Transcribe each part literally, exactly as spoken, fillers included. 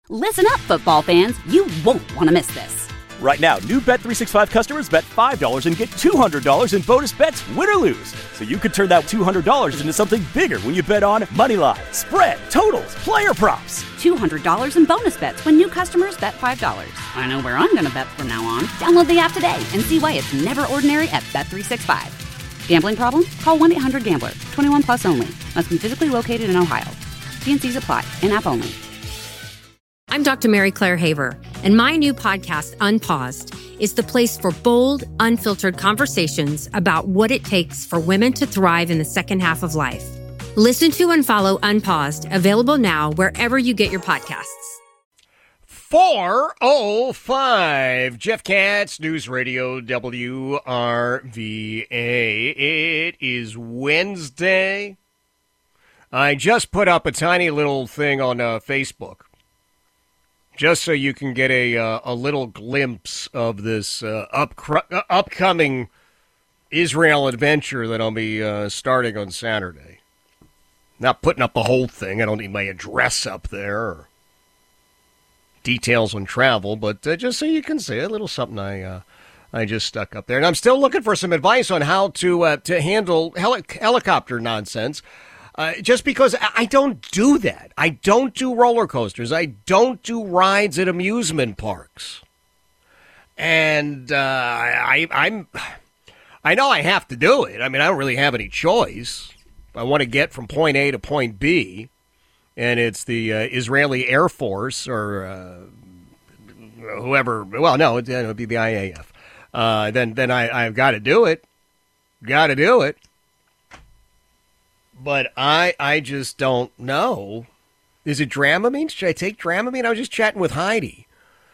Listen up, football fans. You won't want to miss this. Right now, new Bet three sixty-five customers bet five dollars and get two hundred dollars in bonus bets, win or lose. So you could turn that two hundred dollars into something bigger when you bet on moneyline, spread, totals, player props. two hundred dollars in bonus bets when new customers bet five dollars. I know where I'm going to bet from now on. Download the app today and see why it's never ordinary at Bet three sixty-five. Gambling problem? Call one eight hundred gambler. twenty-one plus only. Must be physically located in Ohio. T and C's apply. In-app only. I'm Doctor Mary Claire Haver, and my new podcast, Unpaused, is the place for bold, unfiltered conversations about what it takes for women to thrive in the second half of life. Listen to and follow Unpaused, available now wherever you get your podcasts. four oh five, Jeff Katz, News Radio W R V A. It is Wednesday. I just put up a tiny little thing on uh, Facebook, just so you can get a uh, a little glimpse of this uh, up, uh, upcoming Israel adventure that I'll be uh, starting on Saturday. Not putting up the whole thing. I don't need my address up there or details on travel, but uh, just so you can see a little something I uh, I just stuck up there. And I'm still looking for some advice on how to uh, to handle heli- helicopter nonsense. Uh, just because I don't do that. I don't do roller coasters. I don't do rides at amusement parks. And uh, I, I'm, I know I have to do it. I mean, I don't really have any choice. I want to get from point A to point B, and it's the uh, Israeli Air Force or uh, whoever. Well, no, it, it would be the I A F. Uh, then, then I, I've got to do it. Got to do it. But I I just don't know. Is it Dramamine? Should I take Dramamine? I was just chatting with Heidi.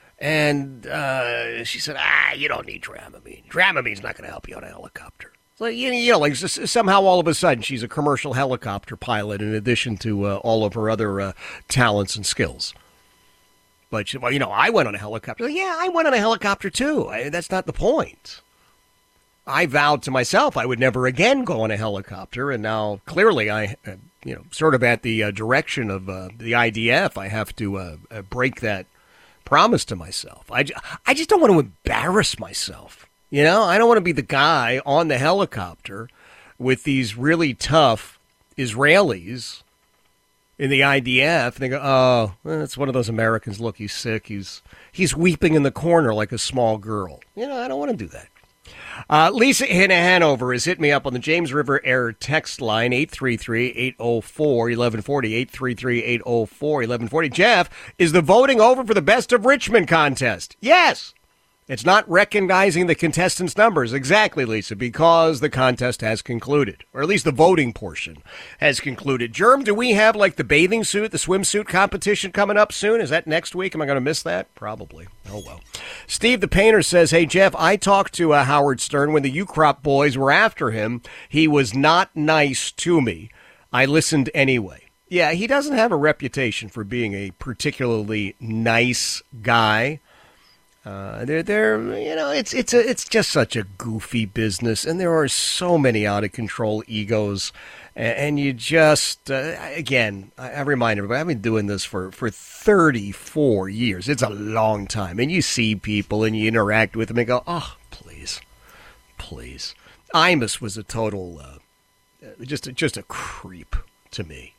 And uh, she said, ah, you don't need Dramamine. Dramamine's not going to help you on a helicopter. So, you, you know, like somehow all of a sudden she's a commercial helicopter pilot in addition to uh, all of her other uh, talents and skills. But, she, well, you know, I went on a helicopter. Yeah, I went on a helicopter too. I, that's not the point. I vowed to myself I would never again go on a helicopter, and now clearly I, uh, you know, sort of at the uh, direction of uh, the I D F, I have to uh, uh, break that promise to myself. I, j- I just don't want to embarrass myself, you know? I don't want to be the guy on the helicopter with these really tough Israelis in the I D F, and they go, oh, well, it's one of those Americans, look, he's sick, he's, he's weeping in the corner like a small girl. You know, I don't want to do that. Uh, Lisa in Hanover has hit me up on the James River Air text line, eight three three, eight oh four, eleven forty, eight three three, eight oh four, eleven forty. Jeff, is the voting over for the Best of Richmond contest? Yes. It's not recognizing the contestants' numbers. Exactly, Lisa, because the contest has concluded, or at least the voting portion has concluded. Germ, do we have like the bathing suit, the swimsuit competition coming up soon? Is that next week? Am I going to miss that? Probably. Oh, well. Steve the Painter says, hey, Jeff, I talked to uh, Howard Stern when the U-Crop boys were after him. He was not nice to me. I listened anyway. Yeah, he doesn't have a reputation for being a particularly nice guy. Uh, they're, they're, you know, it's, it's a, it's just such a goofy business, and there are so many out of control egos, and, and you just, uh, again, I, I remind everybody, I've been doing this for, for thirty-four years. It's a long time, and you see people, and you interact with them, and go, oh, please, please. Imus was a total, uh, just, a, just a creep to me.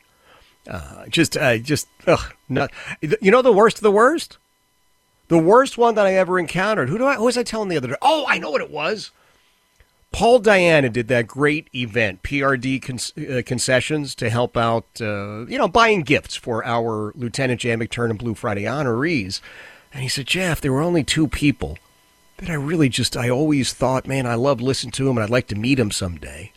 Uh, just, uh, just, ugh, not, you know the worst of the worst? The worst one that I ever encountered. Who do I? Who was I telling the other day? Oh, I know what it was. Paul Diana did that great event, P R D con- uh, concessions, to help out, uh, you know, buying gifts for our Lieutenant Jan McTurnan and Blue Friday honorees. And he said, Jeff, there were only two people that I really just, I always thought, man, I love listening to him and I'd like to meet him someday.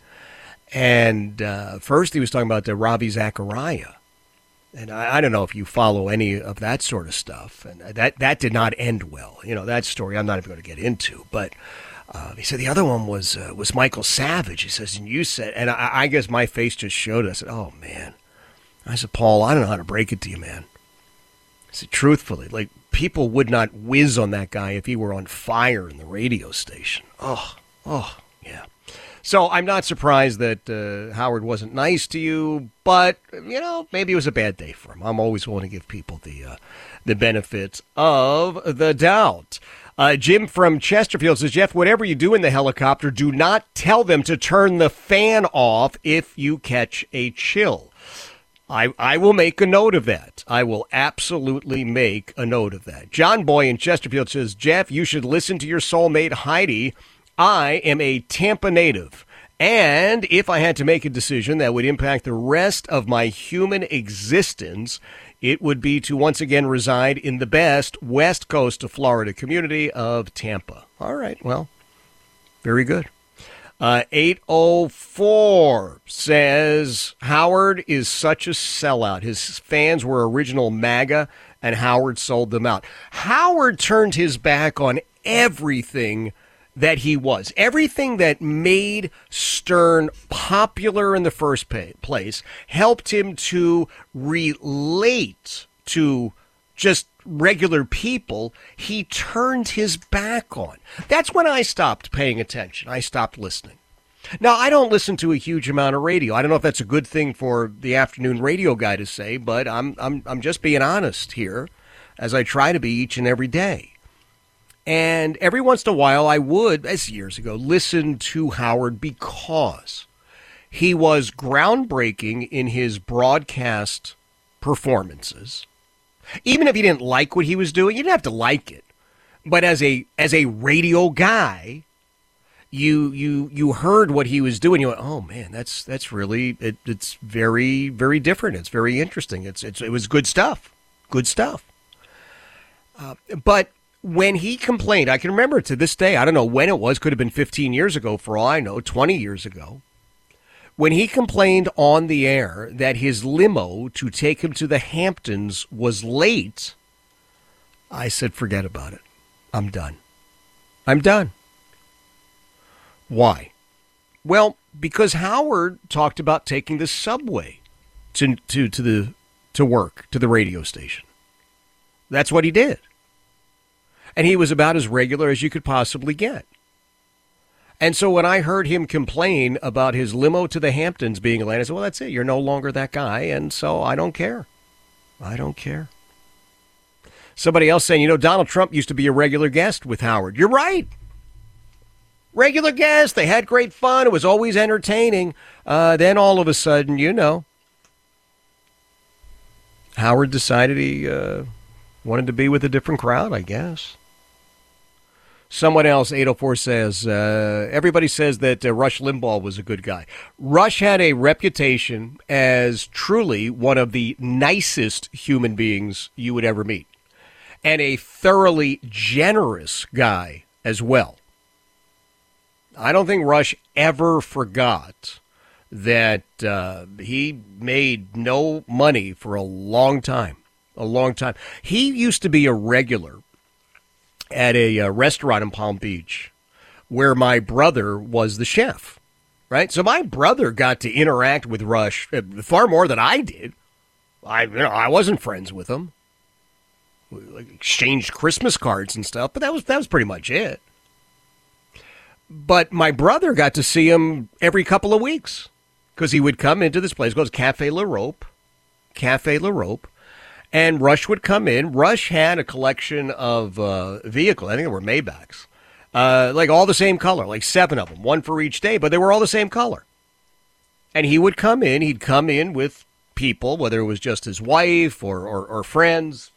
And uh, first he was talking about uh, Ravi Zachariah. And I, I don't know if you follow any of that sort of stuff. And that, that did not end well. You know, that story I'm not even going to get into. But uh, he said the other one was uh, was Michael Savage. He says, and you said, and I, I guess my face just showed it. I said, oh, man. I said, Paul, I don't know how to break it to you, man. I said, truthfully, like, people would not whiz on that guy if he were on fire in the radio station. Oh, oh, yeah. So I'm not surprised that uh, Howard wasn't nice to you, but, you know, maybe it was a bad day for him. I'm always willing to give people the uh, the benefit of the doubt. Uh, Jim from Chesterfield says, Jeff, whatever you do in the helicopter, do not tell them to turn the fan off if you catch a chill. I, I will make a note of that. I will absolutely make a note of that. John Boy in Chesterfield says, Jeff, you should listen to your soulmate, Heidi. I am a Tampa native, and if I had to make a decision that would impact the rest of my human existence, it would be to once again reside in the best west coast of Florida community of Tampa. All right, well, very good. Uh, eight oh four says, Howard is such a sellout. His fans were original MAGA, and Howard sold them out. Howard turned his back on everything that he was. Everything that made Stern popular in the first place helped him to relate to just regular people. He turned his back on. That's when I stopped paying attention. I stopped listening. Now, I don't listen to a huge amount of radio. I don't know if that's a good thing for the afternoon radio guy to say, but I'm I'm I'm just being honest here, as I try to be each and every day. And every once in a while, I would, as years ago, listen to Howard because he was groundbreaking in his broadcast performances. Even if you didn't like what he was doing, you didn't have to like it. But as a as a radio guy, you you you heard what he was doing. You went, oh man, that's that's really it, it's very very different. It's very interesting. It's it's it was good stuff, good stuff. Uh, but. When he complained, I can remember to this day, I don't know when it was, could have been fifteen years ago for all I know, twenty years ago. When he complained on the air that his limo to take him to the Hamptons was late, I said, forget about it. I'm done. I'm done. Why? Well, because Howard talked about taking the subway to to to the to work, to the radio station. That's what he did. And he was about as regular as you could possibly get. And so when I heard him complain about his limo to the Hamptons being late, I said, well, that's it. You're no longer that guy. And so I don't care. I don't care. Somebody else saying, you know, Donald Trump used to be a regular guest with Howard. You're right. Regular guest. They had great fun. It was always entertaining. Uh, then all of a sudden, you know, Howard decided he uh, wanted to be with a different crowd, I guess. Someone else, eight oh four, says, uh, everybody says that uh, Rush Limbaugh was a good guy. Rush had a reputation as truly one of the nicest human beings you would ever meet, and a thoroughly generous guy as well. I don't think Rush ever forgot that uh, he made no money for a long time, a long time. He used to be a regular at a uh, restaurant in Palm Beach where my brother was the chef, right? So my brother got to interact with Rush far more than I did. I, you know, I wasn't friends with him. We like, exchanged Christmas cards and stuff, but that was that was pretty much it. But my brother got to see him every couple of weeks because he would come into this place called Cafe La Rope, Cafe La Rope. And Rush would come in. Rush had a collection of uh, vehicles. I think they were Maybachs. Uh, like all the same color, like seven of them, one for each day, but they were all the same color. And he would come in. He'd come in with people, whether it was just his wife or, or, or friends.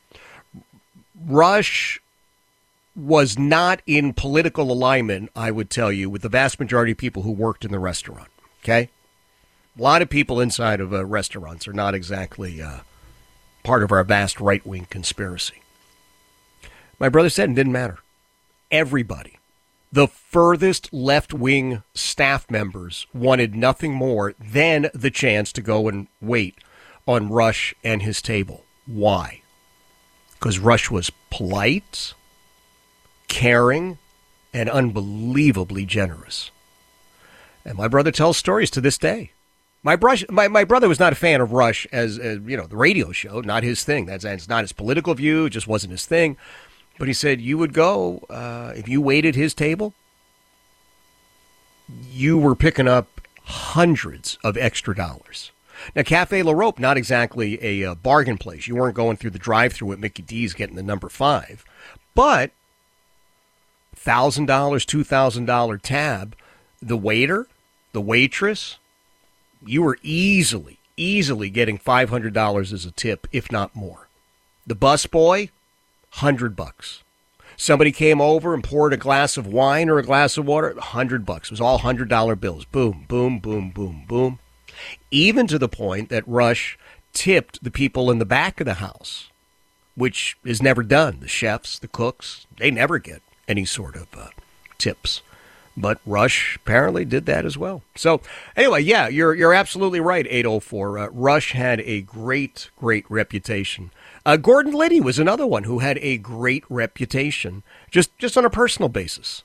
Rush was not in political alignment, I would tell you, with the vast majority of people who worked in the restaurant. Okay? A lot of people inside of uh, restaurants are not exactly Uh, part of our vast right-wing conspiracy. My brother said it didn't matter. Everybody, the furthest left-wing staff members wanted nothing more than the chance to go and wait on Rush and his table. Why? Because Rush was polite, caring, and unbelievably generous. And my brother tells stories to this day. My, brush, my my brother was not a fan of Rush as, as, you know, the radio show, not his thing. That's, that's not his political view. It just wasn't his thing. But he said you would go, uh, if you waited his table, you were picking up hundreds of extra dollars. Now, Cafe La Rope, not exactly a uh, bargain place. You weren't going through the drive-thru at Mickey D's getting the number five. But one thousand dollars, two thousand dollars tab, the waiter, the waitress, you were easily, easily getting five hundred dollars as a tip, if not more. The busboy, one hundred bucks. Somebody came over and poured a glass of wine or a glass of water, one hundred bucks. It was all one hundred dollar bills. Boom, boom, boom, boom, boom. Even to the point that Rush tipped the people in the back of the house, which is never done. The chefs, the cooks, they never get any sort of uh, tips. But Rush apparently did that as well. So anyway, yeah, you're you're absolutely right, eight oh four. Uh, Rush had a great, great reputation. Uh, Gordon Liddy was another one who had a great reputation, just, just on a personal basis.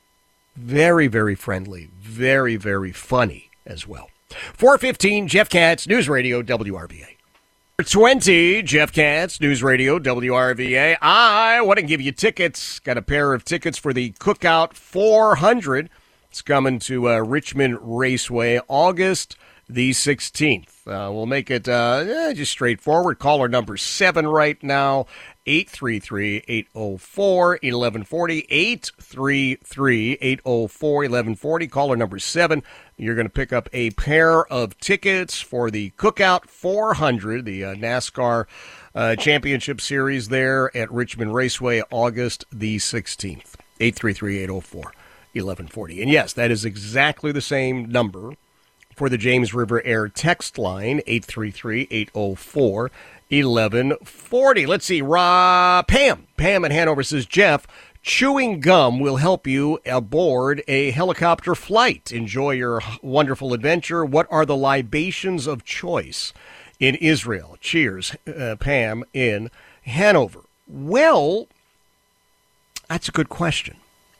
Very, very friendly, very, very funny as well. four fifteen, Jeff Katz, News Radio, W R V A. twenty, Jeff Katz, News Radio, W R V A. I want to give you tickets. Got a pair of tickets for the Cookout four hundred. It's coming to uh, Richmond Raceway, August the sixteenth. Uh, we'll make it uh, eh, just straightforward. Caller number seven right now, eight three three, eight oh four, eleven forty, eight three three, eight oh four, eleven forty. Caller number seven. You're going to pick up a pair of tickets for the Cookout four hundred, the uh, NASCAR uh, Championship Series there at Richmond Raceway, August the sixteenth. eight three three, eight oh four, eleven forty. And yes, that is exactly the same number for the James River Air text line, eight three three, eight oh four, eleven forty. Let's see, Ra- Pam. Pam in Hanover says, Jeff, chewing gum will help you aboard a helicopter flight. Enjoy your wonderful adventure. What are the libations of choice in Israel? Cheers, uh, Pam in Hanover. Well, that's a good question.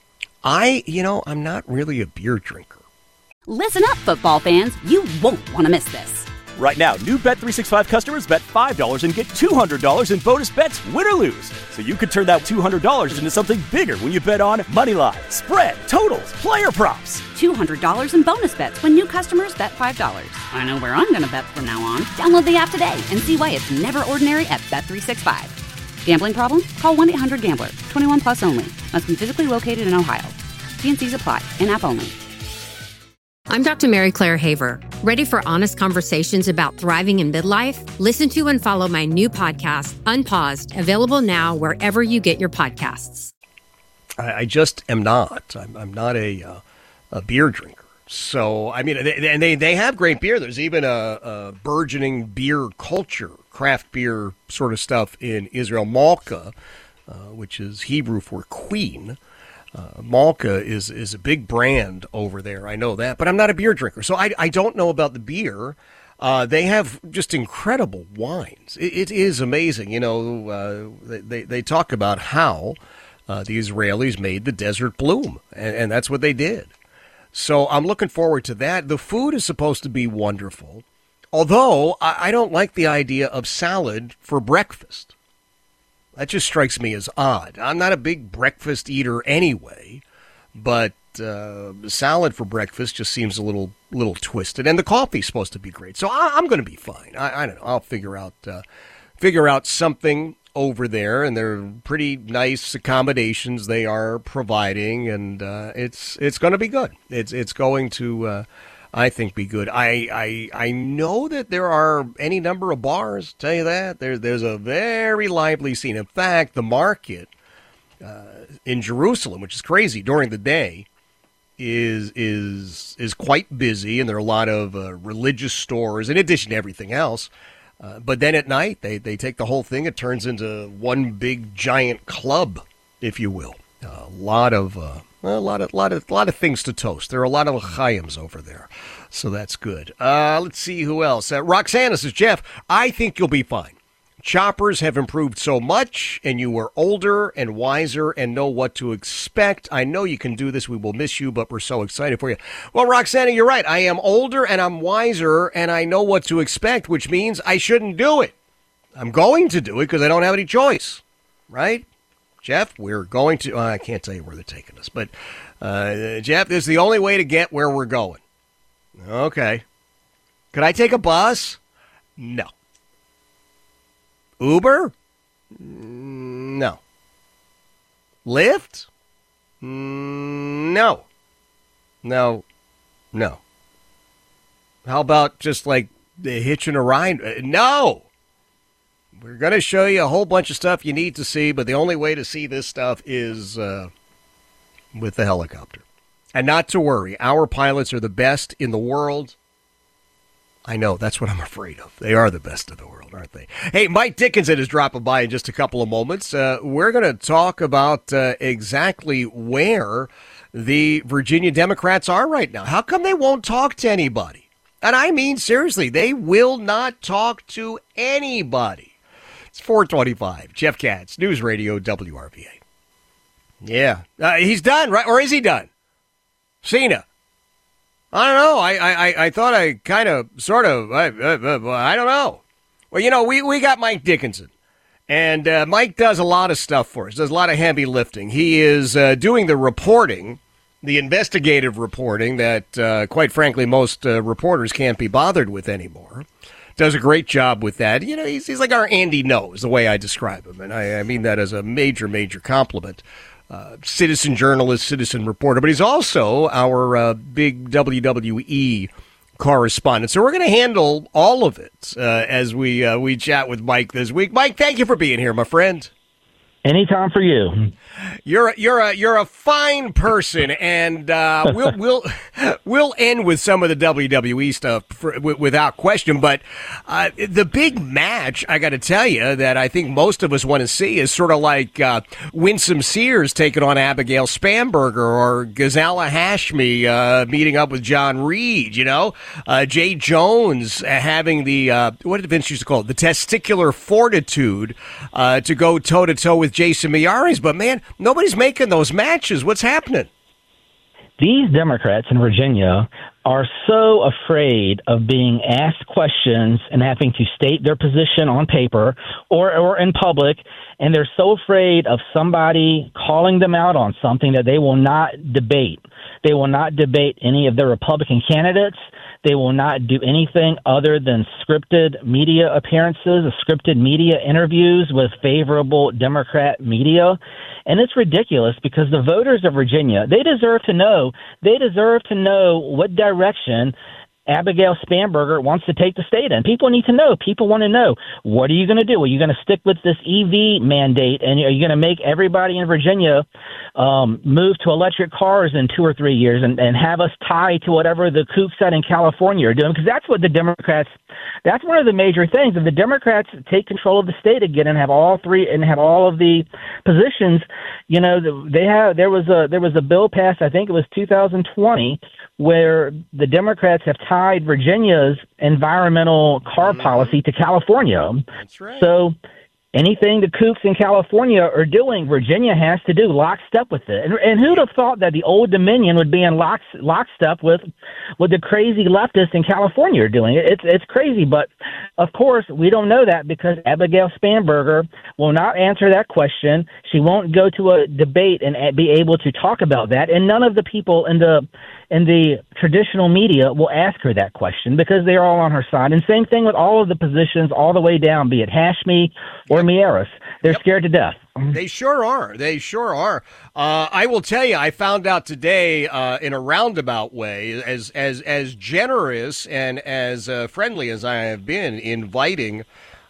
I, you know, I'm not really a beer drinker. Listen up, football fans. You won't want to miss this. Right now, new Bet three sixty-five customers bet five dollars and get two hundred dollars in bonus bets, win or lose. So you could turn that two hundred dollars into something bigger when you bet on money line, spread, totals, player props. two hundred dollars in bonus bets when new customers bet five dollars. I know where I'm going to bet from now on. Download the app today and see why it's never ordinary at Bet three sixty-five. Gambling problem? Call one eight hundred gambler. twenty-one plus only. Must be physically located in Ohio. T and C's apply. In-app only. I'm Doctor Mary Claire Haver. Ready for honest conversations about thriving in midlife? Listen to and follow my new podcast, Unpaused, available now wherever you get your podcasts. I, I just am not. I'm, I'm not a uh, a beer drinker. So, I mean, they, and they, they have great beer. There's even a, a burgeoning beer culture, craft beer sort of stuff in Israel. Malka, uh, which is Hebrew for queen. Uh, Malka is, is a big brand over there. I know that, but I'm not a beer drinker. So I, I don't know about the beer. Uh, they have just incredible wines. It, it is amazing. You know, uh, they, they talk about how uh, the Israelis made the desert bloom, and, and that's what they did. So I'm looking forward to that. The food is supposed to be wonderful, although I, I don't like the idea of salad for breakfast. That just strikes me as odd. I'm not a big breakfast eater anyway, but uh, salad for breakfast just seems a little little twisted. And the coffee's supposed to be great, so I, I'm going to be fine. I, I don't know. I'll figure out uh, figure out something over there, and they're pretty nice accommodations they are providing, and uh, it's it's going to be good. It's it's going to. Uh, I think be good. I, I I know that there are any number of bars, tell you that. There, there's a very lively scene. In fact, the market uh, in Jerusalem, which is crazy during the day, is is is quite busy, and there are a lot of uh, religious stores in addition to everything else. Uh, but then at night, they, they take the whole thing. It turns into one big giant club, if you will. Uh, a lot of... Uh, A lot of, lot of, lot of things to toast. There are a lot of l'chaims over there, so that's good. Uh, let's see who else. Uh, Roxana says, Jeff, I think you'll be fine. Choppers have improved so much, and you are older and wiser and know what to expect. I know you can do this. We will miss you, but we're so excited for you. Well, Roxana, you're right. I am older and I'm wiser, and I know what to expect, which means I shouldn't do it. I'm going to do it because I don't have any choice, right? Jeff, we're going to, uh, I can't tell you where they're taking us, but uh, Jeff, this is the only way to get where we're going. Okay. Could I take a bus? No. Uber? No. Lyft? No. No. No. How about just like the hitching a ride? No. We're going to show you a whole bunch of stuff you need to see, but the only way to see this stuff is uh, with the helicopter. And not to worry, our pilots are the best in the world. I know, that's what I'm afraid of. They are the best in the world, aren't they? Hey, Mike Dickinson is dropping by in just a couple of moments. Uh, we're going to talk about uh, exactly where the Virginia Democrats are right now. How come they won't talk to anybody? And I mean, seriously, they will not talk to anybody. It's four twenty-five. Jeff Katz, News Radio W R V A. Yeah, uh, he's done, right? Or is he done? Cena. I don't know. I I, I thought I kind of, sort of, I, uh, I don't know. Well, you know, we, we got Mike Dickinson. And uh, Mike does a lot of stuff for us, does a lot of heavy lifting. He is uh, doing the reporting, the investigative reporting that, uh, quite frankly, most uh, reporters can't be bothered with anymore. Does a great job with that. You know, he's, he's like our Andy Knows, the way I describe him. And I, I mean that as a major, major compliment. Uh, citizen journalist, citizen reporter, but he's also our uh, big W W E correspondent. So we're going to handle all of it uh, as we uh, we chat with Mike this week. Mike, thank you for being here, my friend. Anytime for you. You're you're a you're a fine person, and uh, we'll we'll we'll end with some of the W W E stuff for, w- without question. But uh, the big match, I got to tell you, that I think most of us want to see is sort of like uh, Winsome Sears taking on Abigail Spanberger, or Ghazala Hashmi uh, meeting up with John Reed. You know, uh, Jay Jones having the uh, what did Vince used to call it, the testicular fortitude uh, to go toe to toe with Jason Miyares. But man, nobody's making those matches. What's happening? These Democrats in Virginia are so afraid of being asked questions and having to state their position on paper or, or in public, and they're so afraid of somebody calling them out on something that they will not debate. They will not debate any of their Republican candidates. They will not do anything other than scripted media appearances, scripted media interviews with favorable Democrat media. And it's ridiculous because the voters of Virginia, they deserve to know, they deserve to know what direction Abigail Spanberger wants to take the state in. People need to know. People want to know, what are you going to do? Are you going to stick with this E V mandate, and are you going to make everybody in Virginia um, move to electric cars in two or three years and, and have us tied to whatever the kooks out in California are doing? Because that's what the Democrats, that's one of the major things. If the Democrats take control of the state again and have all three and have all of the positions, you know, they have, there was a, there was a bill passed, I think it was two thousand twenty, where the Democrats have tied Virginia's environmental car policy to California. That's right. So anything the kooks in California are doing, Virginia has to do lockstep with it. And, and who'd have thought that the Old Dominion would be in lock, lockstep with what the crazy leftists in California are doing? It's it's crazy, but of course we don't know that because Abigail Spanberger will not answer that question. She won't go to a debate and be able to talk about that, and none of the people in the in the traditional media will ask her that question because they're all on her side. And same thing with all of the positions all the way down, be it Hashmi or Miyares. They're yep. scared to death. They sure are. They sure are. Uh, I will tell you, I found out today uh, in a roundabout way, as as as generous and as uh, friendly as I have been inviting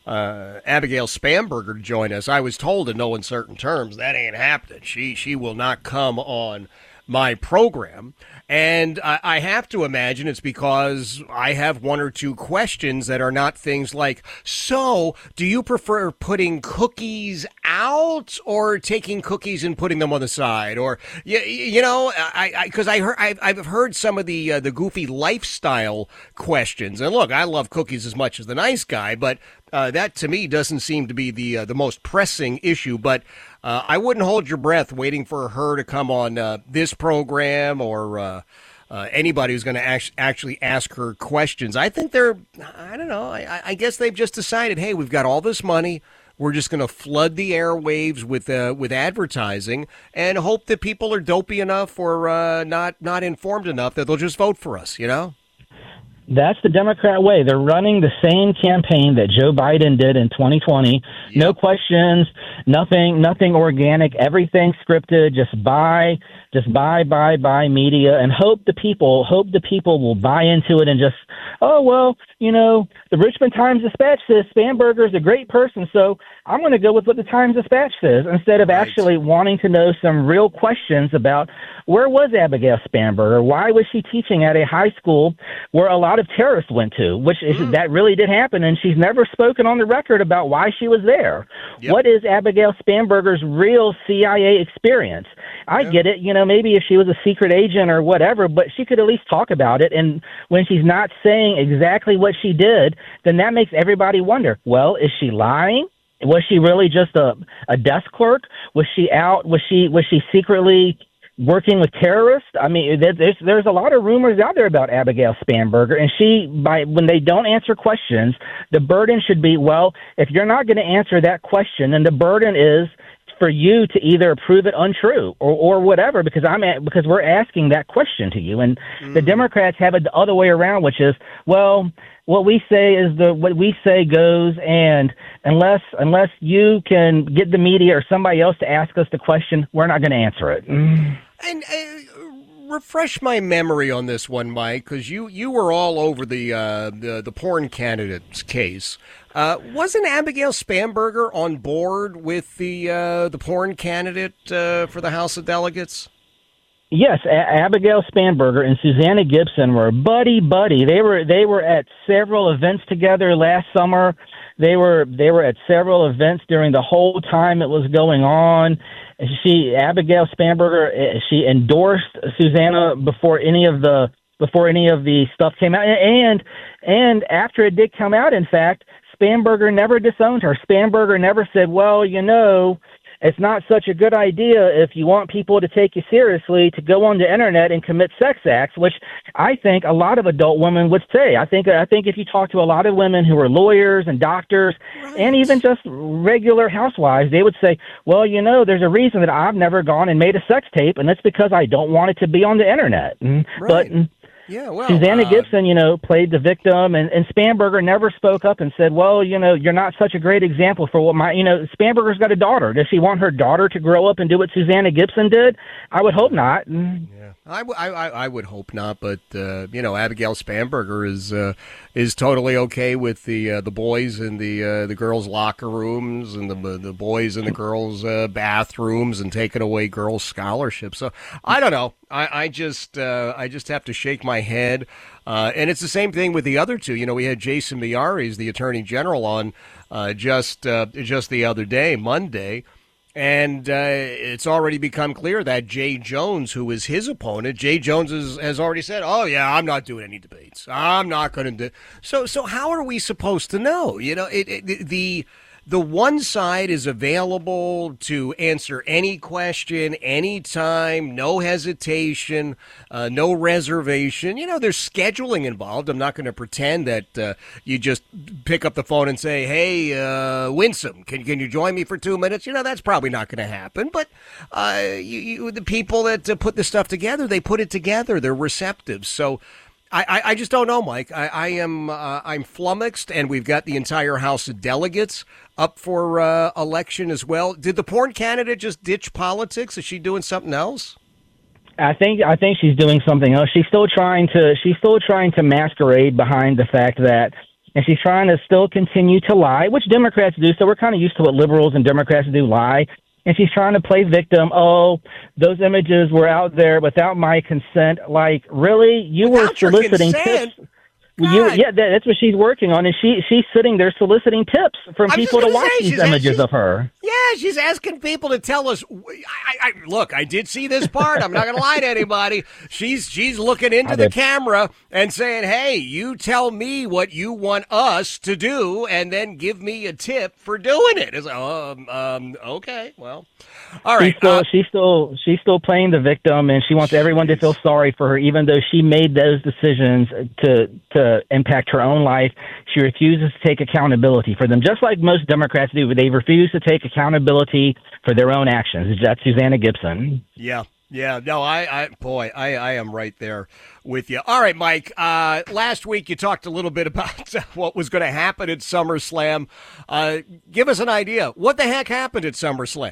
uh, Abigail Spanberger to join us, I was told in no uncertain terms that ain't happening. She she will not come on my program. And I, I have to imagine it's because I have one or two questions that are not things like, so do you prefer putting cookies out or taking cookies and putting them on the side? Or, you, you know, I because I, I heard, I've, I've heard some of the uh, the goofy lifestyle questions. And look, I love cookies as much as the nice guy, but uh, that to me doesn't seem to be the uh, the most pressing issue. But Uh, I wouldn't hold your breath waiting for her to come on uh, this program or uh, uh, anybody who's going to act- actually ask her questions. I think they're, I don't know, I, I guess they've just decided, hey, we've got all this money. we're just going to flood the airwaves with uh, with advertising and hope that people are dopey enough or uh, not not informed enough that they'll just vote for us, you know? That's the Democrat way. They're running the same campaign that Joe Biden did in twenty twenty. Yep. No questions, nothing, nothing organic, everything scripted. Just buy, just buy, buy, buy media, and hope the people, hope the people will buy into it and just, oh well, you know, the Richmond Times-Dispatch says Spanberger is a great person, so I'm going to go with what the Times-Dispatch says instead of right. actually wanting to know some real questions about where was Abigail Spanberger? Why was she teaching at a high school where a lot of terrorists went to, which is, mm. that really did happen, and she's never spoken on the record about why she was there. Yep. What is Abigail Spanberger's real C I A experience? I yeah. get it, you know, maybe if she was a secret agent or whatever, but she could at least talk about it, and when she's not saying exactly what she did, then that makes everybody wonder, well, is she lying? Was she really just a, a desk clerk? Was she out? Was she was she secretly working with terrorists? I mean, there's there's a lot of rumors out there about Abigail Spanberger, and she, by when they don't answer questions, the burden should be, well, if you're not going to answer that question, then the burden is for you to either prove it untrue or, or whatever, because I'm at, because we're asking that question to you, and mm. the Democrats have it the other way around, which is, well, what we say is the what we say goes, and unless unless you can get the media or somebody else to ask us the question, we're not going to answer it. Mm. And uh, refresh my memory on this one, Mike, because you, you were all over the uh, the, the porn candidate's case. Uh, wasn't Abigail Spanberger on board with the uh, the porn candidate uh, for the House of Delegates? Yes, a- Abigail Spanberger and Susanna Gibson were buddy buddy. They were they were at several events together last summer. They were they were at several events during the whole time it was going on. She Abigail Spanberger she endorsed Susanna before any of the before any of the stuff came out, and and after it did come out, in fact, Spanberger never disowned her. Spanberger never said, well, you know, it's not such a good idea if you want people to take you seriously to go on the internet and commit sex acts, which I think a lot of adult women would say. I think I think if you talk to a lot of women who are lawyers and doctors right. and even just regular housewives, they would say, well, you know, there's a reason that I've never gone and made a sex tape, and it's because I don't want it to be on the internet. Right. But Yeah, well, Susanna uh, Gibson, you know, played the victim, and, and Spanberger never spoke up and said, well, you know, you're not such a great example for what my, you know, Spanberger's got a daughter. Does she want her daughter to grow up and do what Susanna Gibson did? I would hope not. Yeah, I, w- I, I would hope not, but, uh, you know, Abigail Spanberger is uh, is totally okay with the uh, the boys in the uh, the girls' locker rooms and the the boys in the girls' uh, bathrooms and taking away girls' scholarships. So I don't know. I, I just uh, I just have to shake my head, uh, and it's the same thing with the other two. You know, we had Jason Miyares, the Attorney General, on uh, just uh, just the other day, Monday, and uh, it's already become clear that Jay Jones, who is his opponent, Jay Jones has, has already said, "Oh yeah, I'm not doing any debates. I'm not going to do." So so how are we supposed to know? You know, it, it the. The one side is available to answer any question, anytime, no hesitation, uh, no reservation. You know, there's scheduling involved. I'm not going to pretend that uh, you just pick up the phone and say, hey, uh, Winsome, can, can you join me for two minutes? You know, that's probably not going to happen. But uh, you, you, the people that uh, put this stuff together, they put it together. They're receptive. So I, I just don't know, Mike. I, I am uh, I'm flummoxed, and we've got the entire House of Delegates up for uh, election as well. Did the porn candidate just ditch politics? Is she doing something else? I think I think she's doing something else. She's still trying to she's still trying to masquerade behind the fact that, and she's trying to still continue to lie, which Democrats do. So we're kind of used to what liberals and Democrats do, lie. And she's trying to play victim. Oh, those images were out there without my consent. Like, really? You without were soliciting tips. You, yeah, that, that's what she's working on, and she she's sitting there soliciting tips from I'm people to watch say, these images of her. Yeah, she's asking people to tell us. I, I, look, I did see this part. I'm not going to lie to anybody. She's she's looking into the camera and saying, "Hey, you tell me what you want us to do, and then give me a tip for doing it." It's like, um, um, okay, well, all right. She's still, uh, she's still she's still playing the victim, and she wants everyone to feel sorry for her, even though she made those decisions to to. to impact her own life. She refuses to take accountability for them, just like most Democrats do. They refuse to take accountability for their own actions. That's Susanna Gibson. Yeah. Yeah, no, I, I boy, I, I am right there with you. All right, Mike, uh, last week you talked a little bit about what was going to happen at SummerSlam. Uh, give us an idea. What the heck happened at SummerSlam?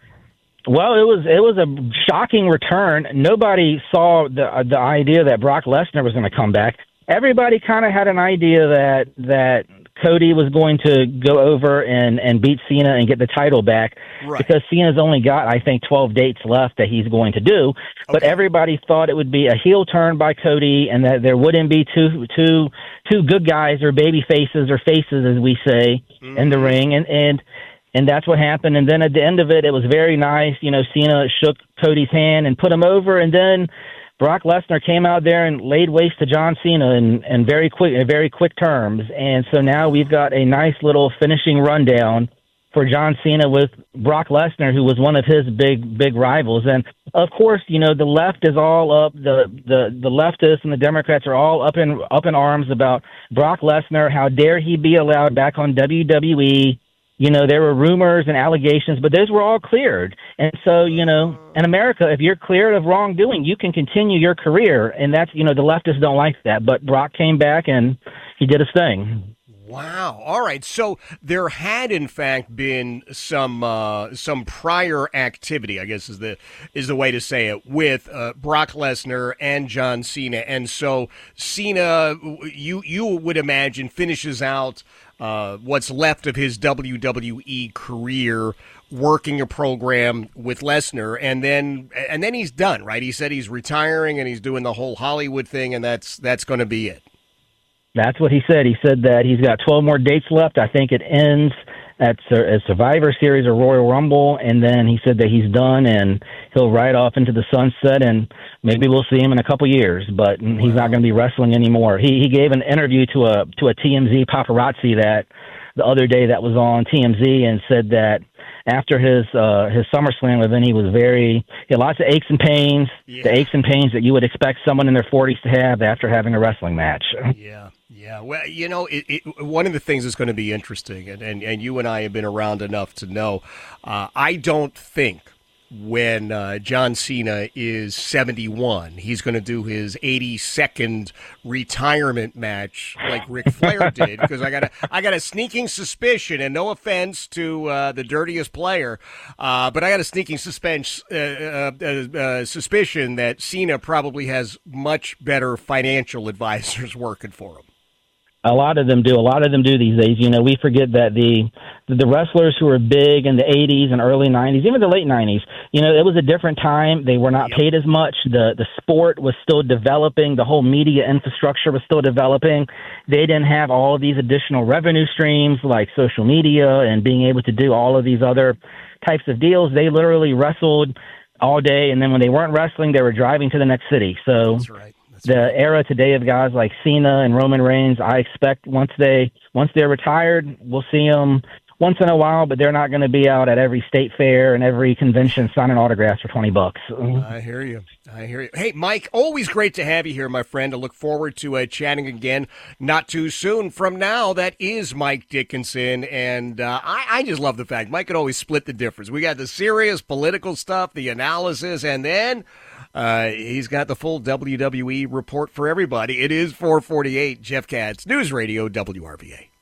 Well, it was it was a shocking return. Nobody saw the the idea that Brock Lesnar was going to come back. Everybody kind of had an idea that that Cody was going to go over and, and beat Cena and get the title back, right, because Cena's only got, I think, twelve dates left that he's going to do. Okay. But everybody thought it would be a heel turn by Cody and that there wouldn't be two two two good guys or baby faces or faces, as we say, mm-hmm. in the ring. And, and and that's what happened. And then at the end of it, it was very nice. You know, Cena shook Cody's hand and put him over, and then Brock Lesnar came out there and laid waste to John Cena in, in very quick, in very quick terms. And so now we've got a nice little finishing rundown for John Cena with Brock Lesnar, who was one of his big, big rivals. And of course, you know, the left is all up. The, the, the leftists and the Democrats are all up in, up in arms about Brock Lesnar. How dare he be allowed back on W W E? You know, there were rumors and allegations, but those were all cleared. And so, you know, in America, if you're cleared of wrongdoing, you can continue your career. And that's, you know, the leftists don't like that. But Brock came back and he did his thing. Wow. All right. So there had, in fact, been some uh, some prior activity, I guess is the is the way to say it, with uh, Brock Lesnar and John Cena. And so Cena, you you would imagine, finishes out uh, what's left of his W W E career, working a program with Lesnar, and then and then he's done, right? He said he's retiring and he's doing the whole Hollywood thing, and that's that's going to be it. That's what he said. He said that he's got twelve more dates left. I think it ends at a Survivor Series or Royal Rumble, and then he said that he's done and he'll ride off into the sunset, and maybe we'll see him in a couple years, but wow. he's not going to be wrestling anymore. He he gave an interview to a to a T M Z paparazzi that the other day that was on T M Z and said that after his uh, his SummerSlam event, he was very he had lots of aches and pains, yeah. the aches and pains that you would expect someone in their forties to have after having a wrestling match. Yeah. Yeah, well, you know, it, it, one of the things that's going to be interesting, and, and, and you and I have been around enough to know, uh, I don't think when uh, John Cena is seventy-one, he's going to do his eighty-second retirement match like Ric Flair did, because I got a, I got a sneaking suspicion, and no offense to uh, the dirtiest player, uh, but I got a sneaking suspense, uh, uh, uh, uh, suspicion that Cena probably has much better financial advisors working for him. A lot of them do. A lot of them do these days. You know, we forget that the the wrestlers who were big in the eighties and early nineties, even the late nineties, you know, it was a different time. They were not yep. paid as much. The the sport was still developing. The whole media infrastructure was still developing. They didn't have all of these additional revenue streams like social media and being able to do all of these other types of deals. They literally wrestled all day, and then when they weren't wrestling, they were driving to the next city. So that's right. The era today of guys like Cena and Roman Reigns, I expect once they once they're retired, we'll see them once in a while, but they're not going to be out at every state fair and every convention signing autographs for twenty bucks. I hear you. I hear you. Hey, Mike, always great to have you here, my friend. I look forward to uh, chatting again not too soon from now. That is Mike Dickinson, and uh, I, I just love the fact Mike could always split the difference. We got the serious political stuff, the analysis, and then Uh, he's got the full W W E report for everybody. It is four forty-eight, Jeff Katz, News Radio, W R V A.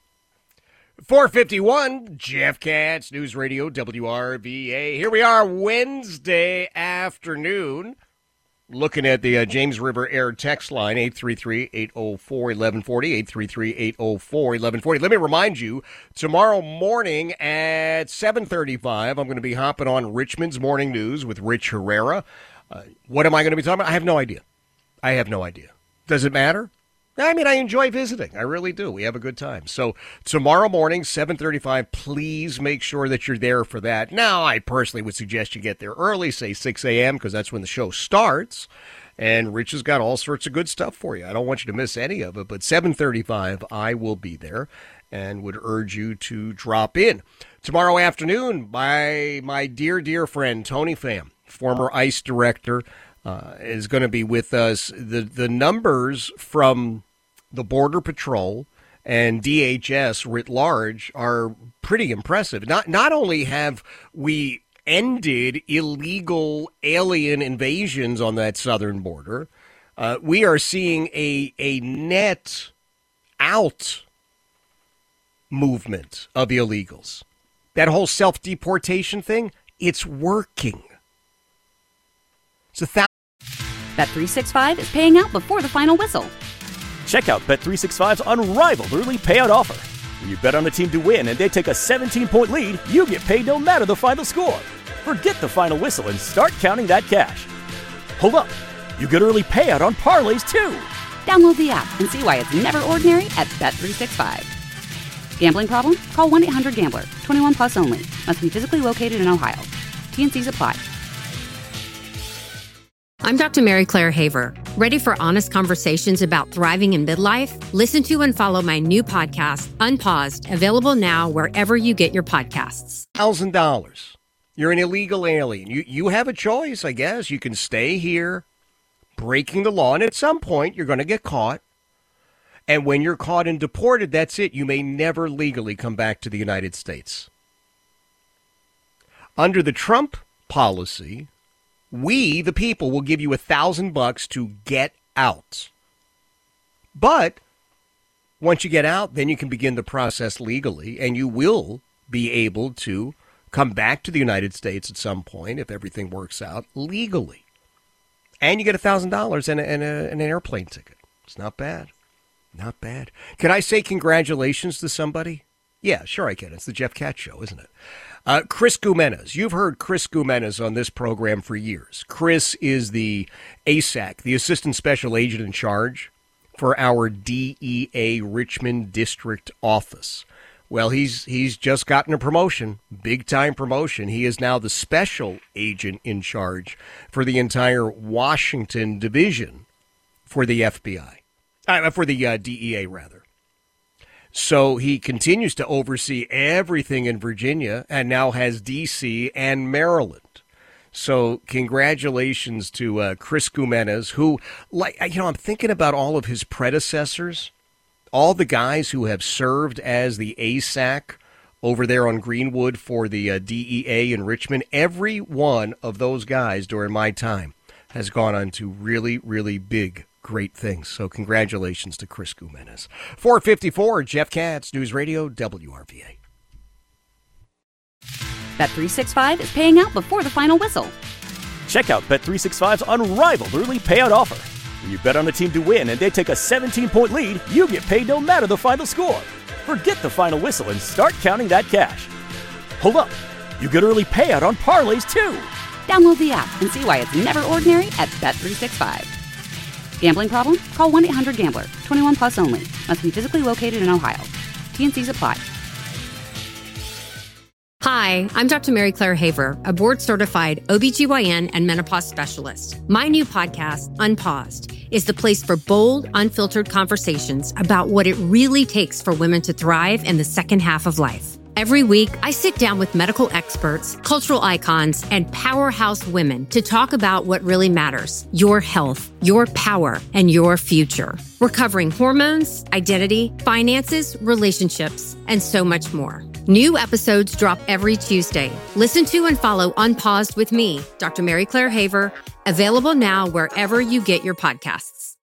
four fifty-one, Jeff Katz, News Radio, W R V A. Here we are, Wednesday afternoon, looking at the uh, James River Air text line, eight three three, eight oh four, eleven forty, eight three three, eight oh four, eleven forty. Let me remind you, tomorrow morning at seven thirty-five, I'm going to be hopping on Richmond's Morning News with Rich Herrera. Uh, what am I going to be talking about? I have no idea. I have no idea. Does it matter? I mean, I enjoy visiting. I really do. We have a good time. So tomorrow morning, seven thirty-five, please make sure that you're there for that. Now, I personally would suggest you get there early, say six a.m., because that's when the show starts. And Rich has got all sorts of good stuff for you. I don't want you to miss any of it, but seven thirty-five, I will be there and would urge you to drop in. Tomorrow afternoon, by my dear, dear friend, Tony Pham, former ICE director, uh, is going to be with us. The the numbers from the Border Patrol and D H S writ large are pretty impressive. Not not only have we ended illegal alien invasions on that southern border, uh, we are seeing a a net out movement of illegals. That whole self-deportation thing, it's working. It's a thousand. Bet three sixty-five is paying out before the final whistle. Check out Bet three sixty-five's unrivaled early payout offer. When you bet on a team to win and they take a seventeen-point lead, you get paid no matter the final score. Forget the final whistle and start counting that cash. Hold up. You get early payout on parlays, too. Download the app and see why it's never ordinary at Bet three sixty-five. Gambling problem? Call one eight hundred gambler. twenty-one plus only. Must be physically located in Ohio. T N Cs apply. I'm Doctor Mary Claire Haver. Ready for honest conversations about thriving in midlife? Listen to and follow my new podcast, Unpaused, available now wherever you get your podcasts. one thousand dollars. You're an illegal alien. You you have a choice, I guess. You can stay here, breaking the law, and at some point you're going to get caught. And when you're caught and deported, that's it. You may never legally come back to the United States. Under the Trump policy, we, the people, will give you a thousand bucks to get out. But once you get out, then you can begin the process legally, and you will be able to come back to the United States at some point if everything works out legally. And you get a thousand dollars and an airplane ticket. It's not bad. Not bad. Can I say congratulations to somebody? Yeah, sure I can. It's the Jeff Katz Show, isn't it? Uh, Chris Gumenes. You've heard Chris Gumenes on this program for years. Chris is the A S A C, the Assistant Special Agent in charge for our D E A Richmond District Office. Well, he's he's just gotten a promotion, big-time promotion. He is now the Special Agent in charge for the entire Washington Division for the F B I. Uh, for the uh, D E A, rather. So he continues to oversee everything in Virginia and now has D C and Maryland. So congratulations to uh, Chris Gumenes, who, like, you know, I'm thinking about all of his predecessors, all the guys who have served as the A S A C over there on Greenwood for the uh, D E A in Richmond. Every one of those guys during my time has gone on to really, really big great things. So congratulations to Chris Gumenes. four fifty-four, Jeff Katz, News Radio, W R V A. Bet three sixty-five is paying out before the final whistle. Check out Bet three sixty-five's unrivaled early payout offer. When you bet on a team to win and they take a seventeen-point lead, you get paid no matter the final score. Forget the final whistle and start counting that cash. Hold up. You get early payout on parlays, too. Download the app and see why it's never ordinary at Bet three sixty-five. Gambling problem? Call one eight hundred gambler. twenty-one plus only. Must be physically located in Ohio. T N Cs apply. Hi, I'm Doctor Mary Claire Haver, a board-certified O B G Y N and menopause specialist. My new podcast, Unpaused, is the place for bold, unfiltered conversations about what it really takes for women to thrive in the second half of life. Every week, I sit down with medical experts, cultural icons, and powerhouse women to talk about what really matters: your health, your power, and your future. We're covering hormones, identity, finances, relationships, and so much more. New episodes drop every Tuesday. Listen to and follow Unpaused with me, Doctor Mary Claire Haver, available now wherever you get your podcasts.